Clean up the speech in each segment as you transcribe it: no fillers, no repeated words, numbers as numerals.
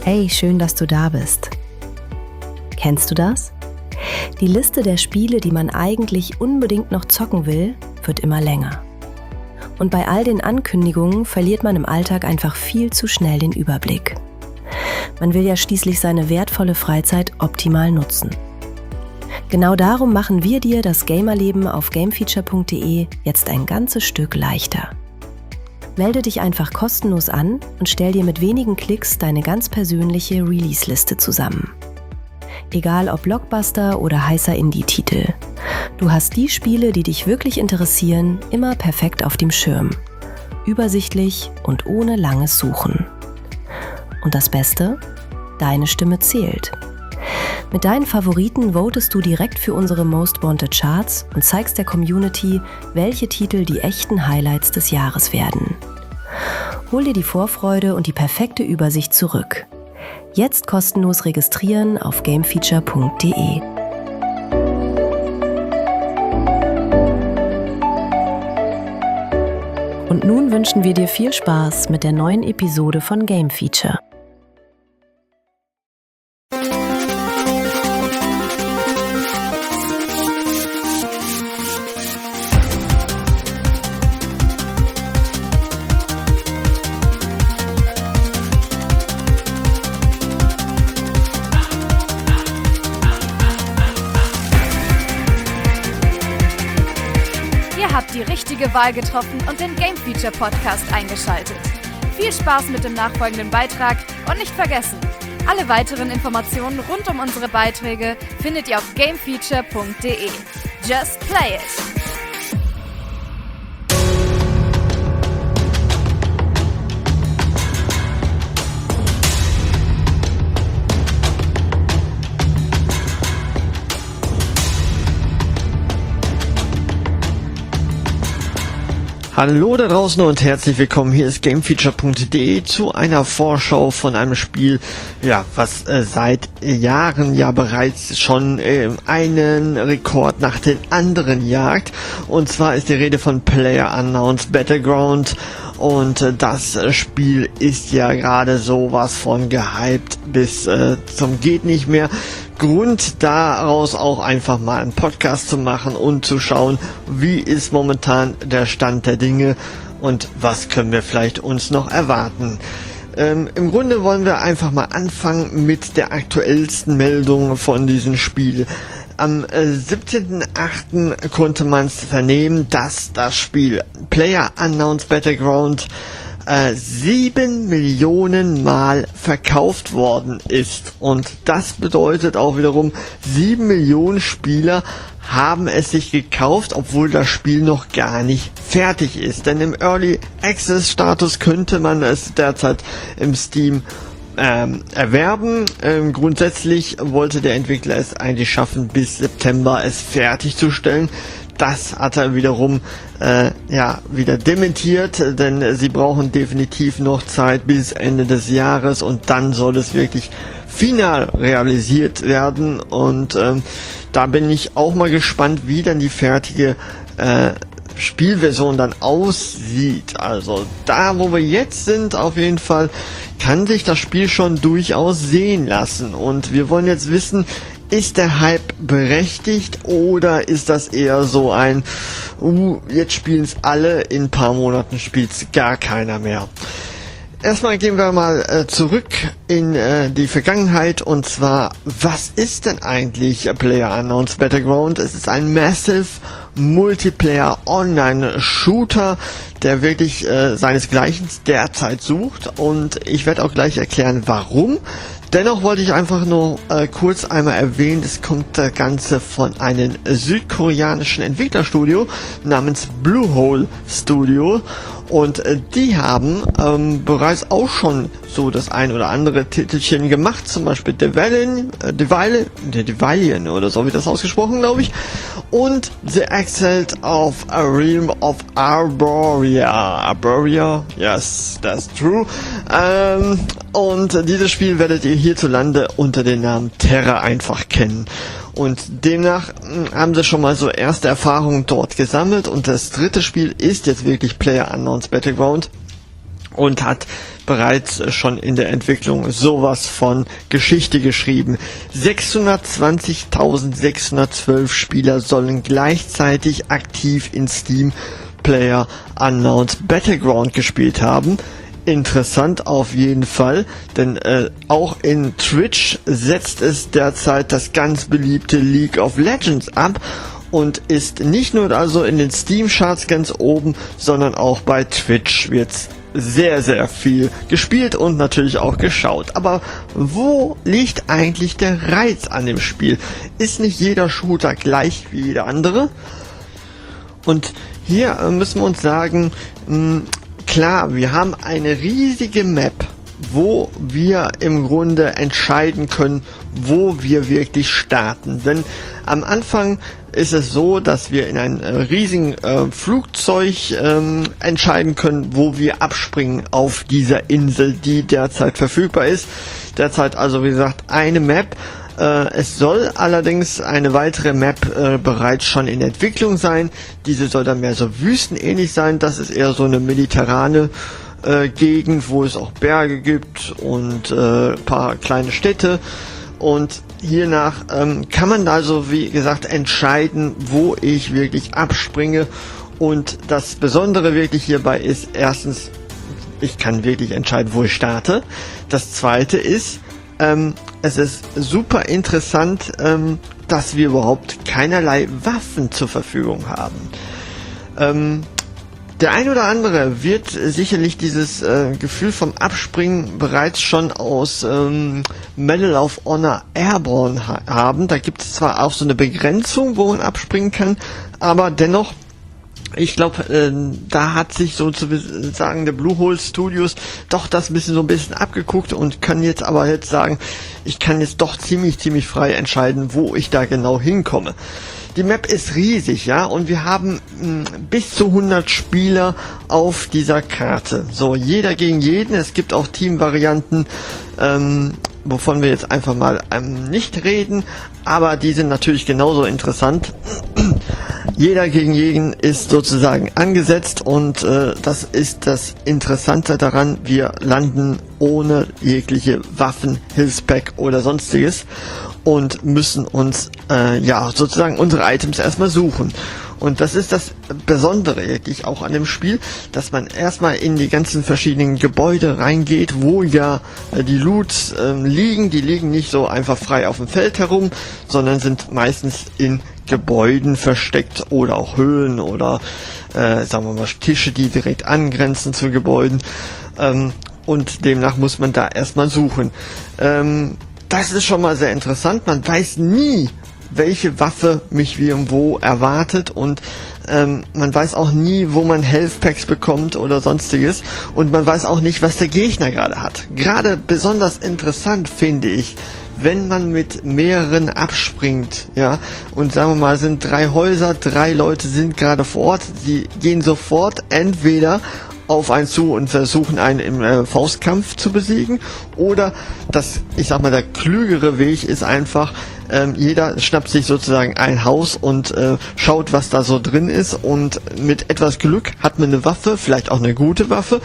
Hey, schön, dass du da bist. Kennst du das? Die Liste der Spiele, die man eigentlich unbedingt noch zocken will, wird immer länger. Und bei all den Ankündigungen verliert man im Alltag einfach viel zu schnell den Überblick. Man will ja schließlich seine wertvolle Freizeit optimal nutzen. Genau darum machen wir dir das Gamerleben auf gamefeature.de jetzt ein ganzes Stück leichter. Melde dich einfach kostenlos an und stell dir mit wenigen Klicks deine ganz persönliche Release-Liste zusammen. Egal ob Blockbuster oder heißer Indie-Titel. Du hast die Spiele, die dich wirklich interessieren, immer perfekt auf dem Schirm. Übersichtlich und ohne langes Suchen. Und das Beste? Deine Stimme zählt. Mit deinen Favoriten votest du direkt für unsere Most Wanted Charts und zeigst der Community, welche Titel die echten Highlights des Jahres werden. Hol dir die Vorfreude und die perfekte Übersicht zurück. Jetzt kostenlos registrieren auf gamefeature.de. Und nun wünschen wir dir viel Spaß mit der neuen Episode von Game Feature. Die richtige Wahl getroffen und den Game Feature Podcast eingeschaltet. Viel Spaß mit dem nachfolgenden Beitrag und nicht vergessen, alle weiteren Informationen rund um unsere Beiträge findet ihr auf gamefeature.de. Just play it! Hallo da draußen und herzlich willkommen. Hier ist gamefeature.de zu einer Vorschau von einem Spiel, was seit Jahren bereits schon einen Rekord nach den anderen jagt. Und zwar ist die Rede von PlayerUnknown's Battleground. Und das Spiel ist ja gerade sowas von gehypt bis zum geht nicht mehr. Grund daraus auch einfach mal einen Podcast zu machen und zu schauen, wie ist momentan der Stand der Dinge und was können wir vielleicht uns noch erwarten. Im Grunde wollen wir einfach mal anfangen mit der aktuellsten Meldung von diesem Spiel. Am 17.08. konnte man es vernehmen, dass das Spiel PlayerUnknown's Battleground 7 Millionen Mal verkauft worden ist. Und das bedeutet auch wiederum, 7 Millionen Spieler haben es sich gekauft, obwohl das Spiel noch gar nicht fertig ist. Denn im Early Access Status könnte man es derzeit im Steam erwerben. Grundsätzlich wollte der Entwickler es eigentlich schaffen, bis September es fertigzustellen. Das hat er wiederum wieder dementiert, denn sie brauchen definitiv noch Zeit bis Ende des Jahres und dann soll es wirklich final realisiert werden und da bin ich auch mal gespannt, wie dann die fertige Spielversion dann aussieht. Also da, wo wir jetzt sind, auf jeden Fall kann sich das Spiel schon durchaus sehen lassen und wir wollen jetzt wissen, ist der Hype berechtigt oder ist das eher so ein jetzt spielen es alle, in ein paar Monaten spielt es gar keiner mehr. Erstmal gehen wir mal zurück in die Vergangenheit und zwar, was ist denn eigentlich PlayerUnknown's Battleground? Es ist ein Massive Multiplayer Online Shooter, der wirklich seinesgleichen derzeit sucht und ich werde auch gleich erklären, warum. Dennoch wollte ich einfach nur kurz einmal erwähnen, es kommt das Ganze von einem südkoreanischen Entwicklerstudio namens Bluehole Studio und die haben bereits auch schon so das ein oder andere Titelchen gemacht, zum Beispiel Devalion oder so wird das ausgesprochen, glaube ich, und The Exiled of a Realm of Arboria, yes, that's true, und dieses Spiel werdet ihr hierzulande unter dem Namen Terra einfach kennen. Und demnach haben sie schon mal so erste Erfahrungen dort gesammelt und das dritte Spiel ist jetzt wirklich PlayerUnknown's Battleground. und hat bereits schon in der Entwicklung sowas von Geschichte geschrieben. 620.612 Spieler sollen gleichzeitig aktiv in Steam PlayerUnknown's Battleground gespielt haben. Interessant auf jeden Fall, denn auch in Twitch setzt es derzeit das ganz beliebte League of Legends ab und ist nicht nur also in den Steam-Charts ganz oben, sondern auch bei Twitch wird's sehr, sehr viel gespielt und natürlich auch geschaut. Aber wo liegt eigentlich der Reiz an dem Spiel? Ist nicht jeder Shooter gleich wie jeder andere? Und hier müssen wir uns sagen, klar, wir haben eine riesige Map, wo wir im Grunde entscheiden können, wo wir wirklich starten. Denn am Anfang ist es so, dass wir in ein riesigen Flugzeug entscheiden können, wo wir abspringen auf dieser Insel, die derzeit verfügbar ist. Derzeit also, wie gesagt, eine Map. Es soll allerdings eine weitere Map bereits schon in Entwicklung sein. Diese soll dann mehr so wüstenähnlich sein. Das ist eher so eine mediterrane Gegend, wo es auch Berge gibt und paar kleine Städte. Und hiernach kann man also, wie gesagt, entscheiden, wo ich wirklich abspringe. Und das Besondere wirklich hierbei ist, erstens, ich kann wirklich entscheiden, wo ich starte. Das zweite ist, es ist super interessant, dass wir überhaupt keinerlei Waffen zur Verfügung haben. Der ein oder andere wird sicherlich dieses Gefühl vom Abspringen bereits schon aus Medal of Honor Airborne haben. Da gibt es zwar auch so eine Begrenzung, wo man abspringen kann, aber dennoch, ich glaube, da hat sich sozusagen der Bluehole Studios doch das so ein bisschen abgeguckt und kann jetzt sagen, ich kann jetzt doch ziemlich frei entscheiden, wo ich da genau hinkomme. Die Map ist riesig, ja, und wir haben bis zu 100 Spieler auf dieser Karte. So, jeder gegen jeden. Es gibt auch Teamvarianten, wovon wir jetzt einfach mal nicht reden, aber die sind natürlich genauso interessant. Jeder gegen jeden ist sozusagen angesetzt und das ist das Interessante daran, wir landen ohne jegliche Waffen, Hilfspack oder sonstiges und müssen uns sozusagen unsere Items erstmal suchen. Und das ist das Besondere wirklich auch an dem Spiel, dass man erstmal in die ganzen verschiedenen Gebäude reingeht, wo ja die Loots liegen. Die liegen nicht so einfach frei auf dem Feld herum, sondern sind meistens in Gebäuden versteckt oder auch Höhlen oder sagen wir mal Tische, die direkt angrenzen zu Gebäuden. Und demnach muss man da erstmal suchen. Das ist schon mal sehr interessant. Man weiß nie, welche Waffe mich wie und wo erwartet und man weiß auch nie, wo man Health Packs bekommt oder sonstiges und man weiß auch nicht, was der Gegner gerade hat. Gerade besonders interessant finde ich, wenn man mit mehreren abspringt, ja, und sagen wir mal, sind 3 Häuser, 3 Leute sind gerade vor Ort, sie gehen sofort entweder auf einen zu und versuchen einen im Faustkampf zu besiegen oder der klügere Weg ist einfach, jeder schnappt sich sozusagen ein Haus und schaut, was da so drin ist und mit etwas Glück hat man eine Waffe, vielleicht auch eine gute Waffe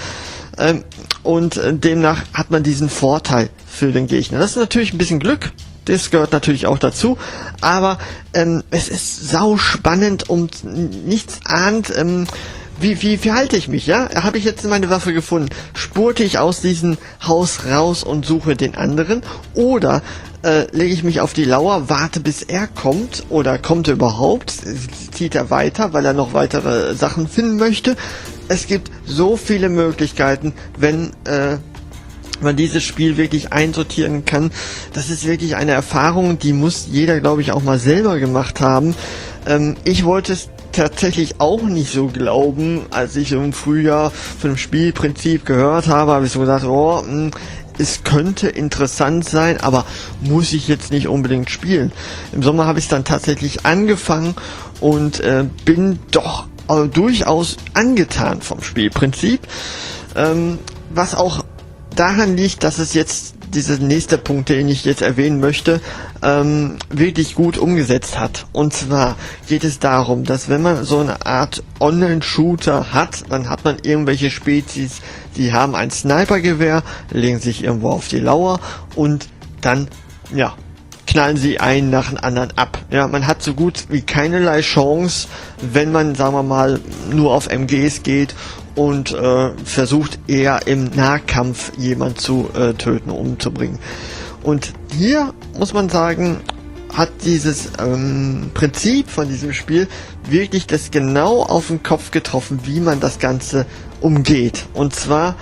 und demnach hat man diesen Vorteil für den Gegner. Das ist natürlich ein bisschen Glück, das gehört natürlich auch dazu, aber es ist sau spannend und nichts ahnt, wie halte ich mich, ja? Habe ich jetzt meine Waffe gefunden? Spurte ich aus diesem Haus raus und suche den anderen? Oder lege ich mich auf die Lauer, warte bis er kommt? Oder kommt er überhaupt? Zieht er weiter, weil er noch weitere Sachen finden möchte? Es gibt so viele Möglichkeiten, wenn man dieses Spiel wirklich einsortieren kann. Das ist wirklich eine Erfahrung, die muss jeder, glaube ich, auch mal selber gemacht haben. Ich wollte es tatsächlich auch nicht so glauben, als ich im Frühjahr von dem Spielprinzip gehört habe ich so gedacht, es könnte interessant sein, aber muss ich jetzt nicht unbedingt spielen. Im Sommer habe ich es dann tatsächlich angefangen und bin doch durchaus angetan vom Spielprinzip, was auch daran liegt, dass es jetzt dieser nächste Punkt, den ich jetzt erwähnen möchte, wirklich gut umgesetzt hat. Und zwar geht es darum, dass wenn man so eine Art Online-Shooter hat, dann hat man irgendwelche Spezies, die haben ein Snipergewehr, legen sich irgendwo auf die Lauer und dann, ja, knallen sie einen nach dem anderen ab. Ja, man hat so gut wie keinerlei Chance, wenn man, sagen wir mal, nur auf MGs geht und versucht eher im Nahkampf jemand zu töten, umzubringen. Und hier muss man sagen, hat dieses Prinzip von diesem Spiel wirklich das genau auf den Kopf getroffen, wie man das Ganze umgeht. Und zwar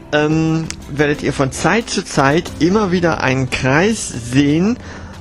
werdet ihr von Zeit zu Zeit immer wieder einen Kreis sehen,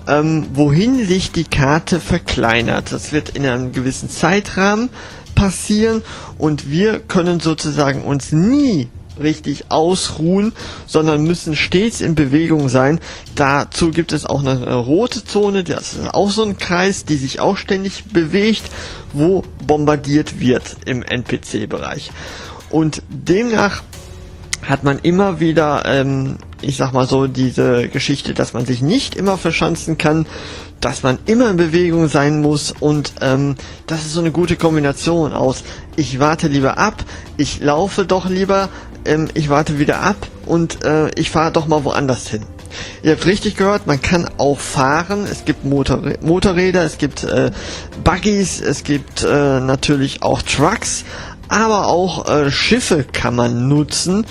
wohin sich die Karte verkleinert. Das wird in einem gewissen Zeitrahmen passieren und wir können sozusagen uns nie richtig ausruhen, sondern müssen stets in Bewegung sein. Dazu gibt es auch eine rote Zone, das ist auch so ein Kreis, die sich auch ständig bewegt, wo bombardiert wird im NPC-Bereich. Und demnach hat man immer wieder, ich sag mal so, diese Geschichte, dass man sich nicht immer verschanzen kann, dass man immer in Bewegung sein muss und das ist so eine gute Kombination aus, ich warte lieber ab, ich laufe doch lieber, ich warte wieder ab und ich fahre doch mal woanders hin. Ihr habt richtig gehört, man kann auch fahren, es gibt Motorräder, es gibt Buggies, es gibt natürlich auch Trucks, aber auch Schiffe kann man nutzen,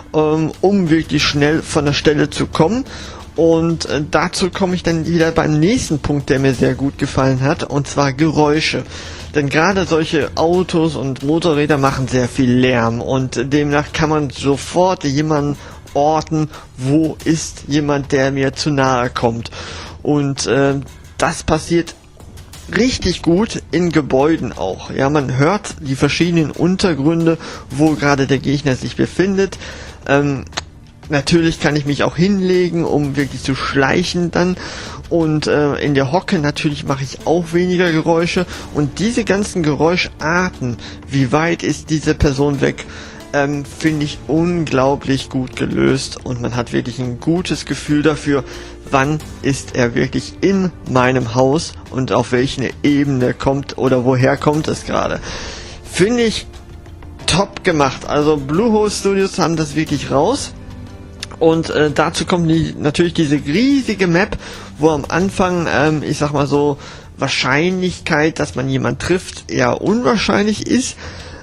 um wirklich schnell von der Stelle zu kommen. Und dazu komme ich dann wieder beim nächsten Punkt, der mir sehr gut gefallen hat, und zwar Geräusche. Denn gerade solche Autos und Motorräder machen sehr viel Lärm und demnach kann man sofort jemanden orten, wo ist jemand, der mir zu nahe kommt. Und das passiert richtig gut in Gebäuden auch. Ja, man hört die verschiedenen Untergründe, wo gerade der Gegner sich befindet. Natürlich kann ich mich auch hinlegen, um wirklich zu schleichen dann. Und in der Hocke natürlich mache ich auch weniger Geräusche. Und diese ganzen Geräuscharten, wie weit ist diese Person weg, finde ich unglaublich gut gelöst. Und man hat wirklich ein gutes Gefühl dafür, wann ist er wirklich in meinem Haus und auf welche Ebene kommt oder woher kommt es gerade. Finde ich top gemacht. Also Bluehost Studios haben das wirklich raus. Und dazu kommt natürlich diese riesige Map, wo am Anfang, ich sag mal so, Wahrscheinlichkeit, dass man jemanden trifft, eher unwahrscheinlich ist.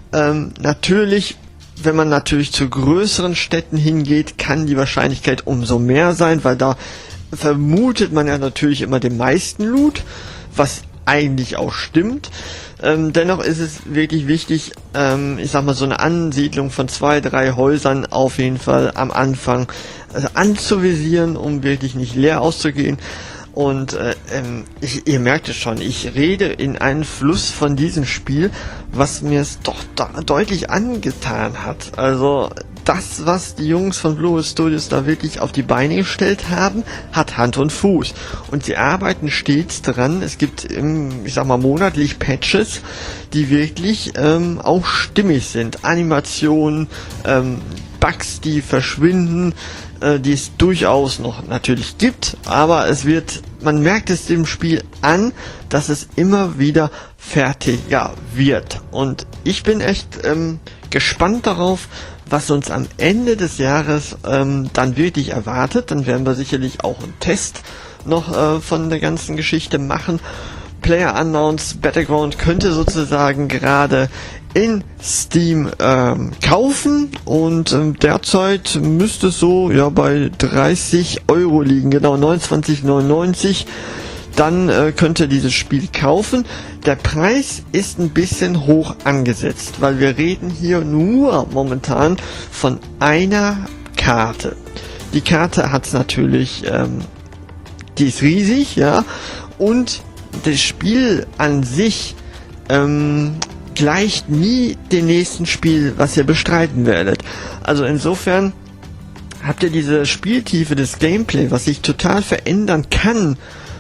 Natürlich, wenn man natürlich zu größeren Städten hingeht, kann die Wahrscheinlichkeit umso mehr sein, weil da vermutet man ja natürlich immer den meisten Loot, was eigentlich auch stimmt. Dennoch ist es wirklich wichtig, ich sag mal, so eine Ansiedlung von 2, 3 Häusern auf jeden Fall am Anfang anzuvisieren, um wirklich nicht leer auszugehen. Und ihr merkt es schon, ich rede in einen Fluss von diesem Spiel, was mir es doch deutlich angetan hat. Also das, was die Jungs von Bluehost Studios da wirklich auf die Beine gestellt haben, hat Hand und Fuß. Und sie arbeiten stets dran. Es gibt, ich sag mal, monatlich Patches, die wirklich auch stimmig sind. Animationen, Bugs, die verschwinden, die es durchaus noch natürlich gibt, aber man merkt es dem Spiel an, dass es immer wieder fertiger wird. Und ich bin echt gespannt darauf, was uns am Ende des Jahres dann wirklich erwartet. Dann werden wir sicherlich auch einen Test noch von der ganzen Geschichte machen. PlayerUnknown's Battleground könnte sozusagen gerade in Steam kaufen und derzeit müsste es so bei 30 € liegen, genau 29,99. Dann könnt ihr dieses Spiel kaufen. Der Preis ist ein bisschen hoch angesetzt, weil wir reden hier nur momentan von einer Karte. Die Karte hat natürlich, die ist riesig, ja, und das Spiel an sich gleicht nie dem nächsten Spiel, was ihr bestreiten werdet. Also insofern habt ihr diese Spieltiefe des Gameplay, was sich total verändern kann,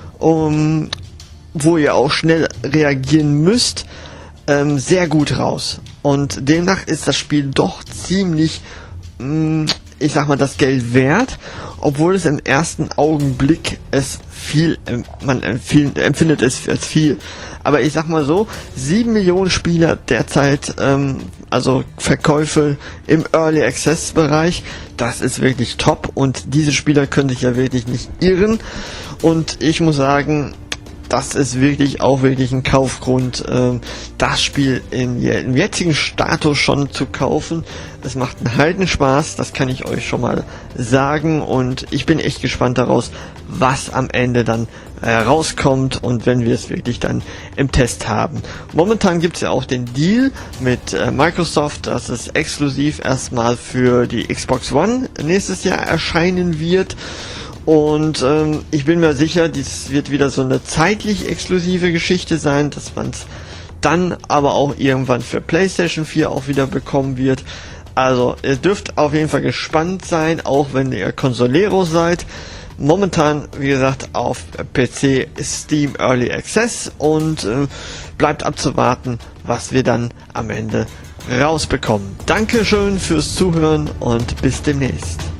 wo ihr auch schnell reagieren müsst, sehr gut raus. Und demnach ist das Spiel doch ziemlich ich sag mal, das Geld wert, obwohl es im ersten Augenblick man empfindet es als viel. Aber ich sag mal so, 7 Millionen Spieler derzeit, also Verkäufe im Early Access Bereich, das ist wirklich top und diese Spieler können sich ja wirklich nicht irren und ich muss sagen, das ist wirklich ein Kaufgrund, das Spiel im jetzigen Status schon zu kaufen. Es macht einen Heidenspaß, das kann ich euch schon mal sagen und ich bin echt gespannt daraus, was am Ende dann rauskommt und wenn wir es wirklich dann im Test haben. Momentan gibt es ja auch den Deal mit Microsoft, dass es exklusiv erstmal für die Xbox One nächstes Jahr erscheinen wird. Und ich bin mir sicher, dies wird wieder so eine zeitlich exklusive Geschichte sein, dass man es dann aber auch irgendwann für PlayStation 4 auch wieder bekommen wird. Also ihr dürft auf jeden Fall gespannt sein, auch wenn ihr Consolero seid. Momentan, wie gesagt, auf PC Steam Early Access und bleibt abzuwarten, was wir dann am Ende rausbekommen. Dankeschön fürs Zuhören und bis demnächst.